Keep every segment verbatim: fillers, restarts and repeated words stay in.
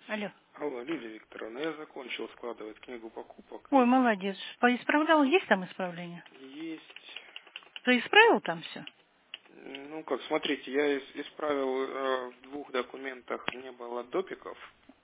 Алло. Алло, Лилия Викторовна, я закончил складывать книгу покупок. Ой, молодец. Поисправлял? Есть там исправление? Есть. Ты исправил там все? Ну как, смотрите, я ис- исправил э, в двух документах не было допиков.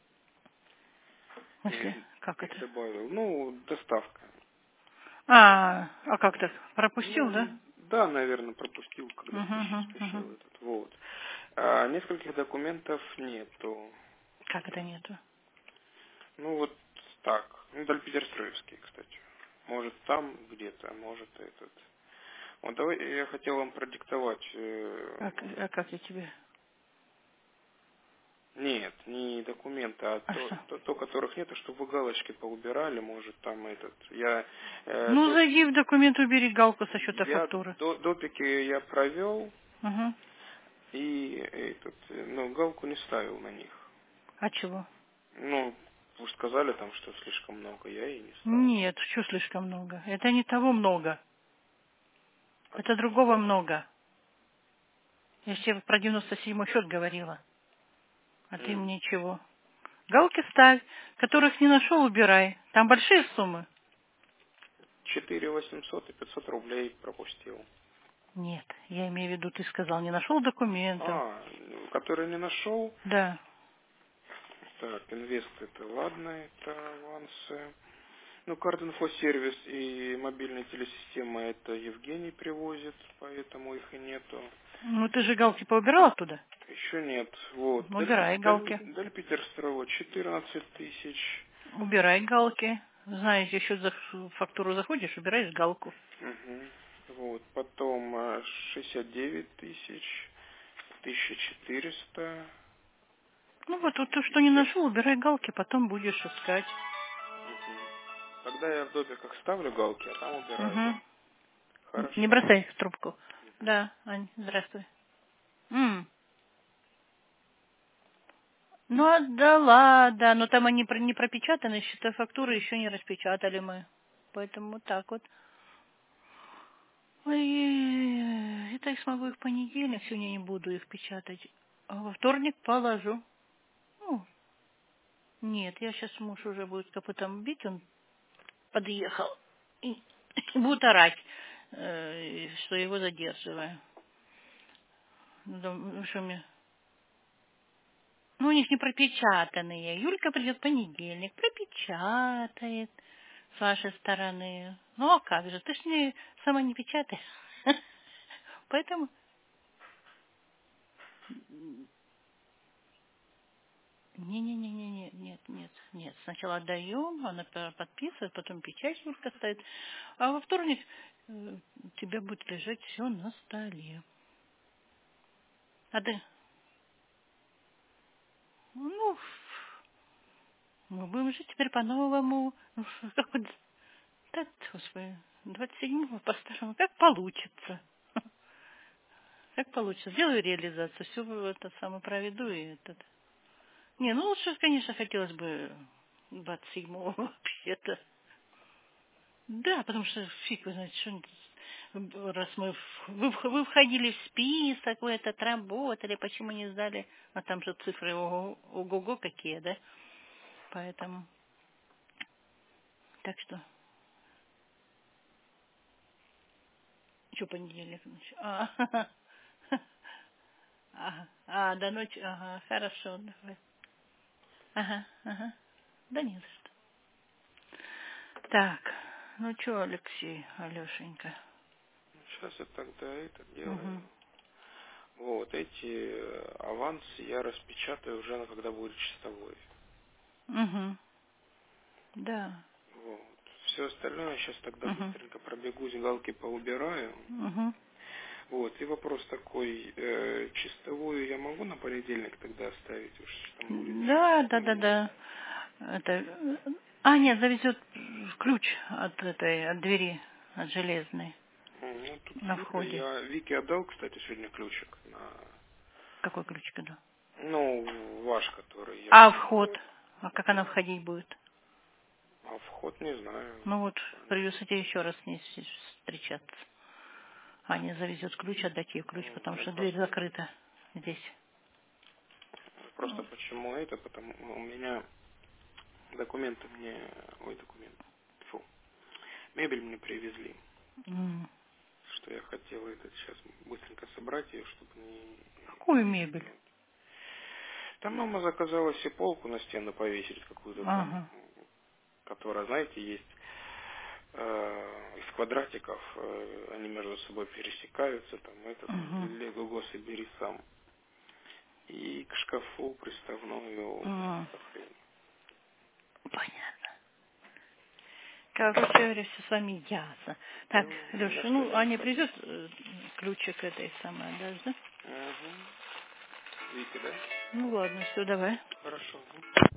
В смысле? Их, Как их это? добавил. Ну, доставка. А, а как так? Пропустил, да? Ну, да, наверное, пропустил, когда Угу, спешил, угу, угу. спешил этот. Вот. А нескольких документов нету. Как это нету? Ну вот так. Ну, Дальпетерстроевский, кстати. Может там где-то, может этот. Вот давай я хотел вам продиктовать. А, э, к- а как я тебе? Нет, не документы, а А то, что? то, то, которых нет, чтобы вы галочки поубирали, может, там этот. Я, э, Ну, до, зайди в документ, убери галку со счета я фактуры. до, допики я провел Угу. и этот, э, ну, галку не ставил на них. А чего? Ну, вы же сказали там, что слишком много, я и не стал. Нет, что слишком много? Это не того много. А, Это другого много. Я же тебе про девяносто седьмой счет говорила. А ты м, мне чего? Галки ставь, которых не нашел, убирай. Там большие суммы. четыре восемьсот и пятьсот рублей пропустил. Нет, я имею в виду, ты сказал, не нашел документов. А, ну, который не нашел. Да. Так, инвест это ладно, это авансы. Ну, Картинфо-сервис и мобильная телесистема это Евгений привозит, поэтому их и нету. Ну ты же галки поубирал оттуда? Еще нет. Вот. Ну, Даль, убирай Даль, галки. Даль Питерстрова четырнадцать тысяч. Убирай галки. Знаешь, еще за фактуру заходишь, убираешь галку. Угу. Вот. Потом а, шестьдесят девять тысяч, тысяча четыреста. Ну вот, вот то, что не нашел, убирай галки, потом будешь искать. Угу. Тогда я в допиках ставлю галки, а там убираю, да? Угу. Не Хорошо. бросай в трубку. Да, Ань, здравствуй. М. Ну, отдала, да, но там они про- не пропечатаны, счета фактуры еще не распечатали мы. Поэтому вот так вот. Ой, это я смогу их в понедельник, сегодня не буду их печатать. А во вторник положу. Ну, нет, я сейчас муж уже будет копытом бить, он подъехал. И будет орать, э, что его задерживаю. Ну, дом- ну, что мне... Ну, у них не пропечатанные. Юлька придет в понедельник, пропечатает с вашей стороны. Ну, а как же, ты ж не, сама не печатаешь. Поэтому не-не-не-не, нет, нет, нет. Сначала отдаем, она п- подписывает, потом печать Юлька ставит. А во вторник э, у тебя будет лежать все на столе. А ты, ну, мы будем жить теперь по-новому. Ну, как вот, да, господи, двадцать седьмого по-старому, как получится. Как получится. Сделаю реализацию, все это самое проведу и этот. Не, ну лучше, конечно, хотелось бы двадцать седьмого вообще-то. Да, потому что фиг вы знаете, что раз мы в- вы, в- вы входили в список, вы этот работали, почему не сдали, а там же цифры ого- ого-го какие, да? Поэтому, так что, что понедельник ночью? А, ага, а, до ночи, ага, хорошо, давай. Ага, ага, да не за что. Так, ну что, Алексей, Алешенька? Сейчас я тогда это делаю. Угу, Вот, эти э, авансы я распечатаю уже, на- когда будет чистовой. угу, да, Вот. Все остальное сейчас тогда угу, быстренько пробегусь, галки поубираю. угу. Вот, и вопрос такой, э, чистовую я могу на понедельник тогда оставить, уж там будет Да, да, да, нормально. да. Это... э, А, нет, завезет ключ от этой, от двери, от железной, М, Ну, тут на Вика, входе. я Вике отдал, кстати, сегодня ключик на, Какой ключ когда? ну, ваш, который я А, снимал. вход. А как она входить будет? А вход не знаю. Ну вот, придется тебе еще раз с ней с- встречаться. Аня завезет ключ, отдать ей ключ, М, потому Ну, что как, дверь закрыта здесь. просто почему это, потому у меня документы мне, ой, документы, фу, мебель мне привезли, М. что я хотел это сейчас быстренько собрать ее, чтобы не... Какую мебель? Там мама заказала себе полку на стену повесить какую-то там, Ага. которая, знаете, есть э, из квадратиков, э, они между собой пересекаются, там этот Угу. Лего го собери сам. И к шкафу приставную М. хрень. Понятно. Короче говоря, все с вами ясно. Так, Ну, ни на Леша, что ну, не Аня придет, жалуюсь. э, ключик этой самой, да? Угу. Видите, да? Ну ладно, все, давай. Хорошо.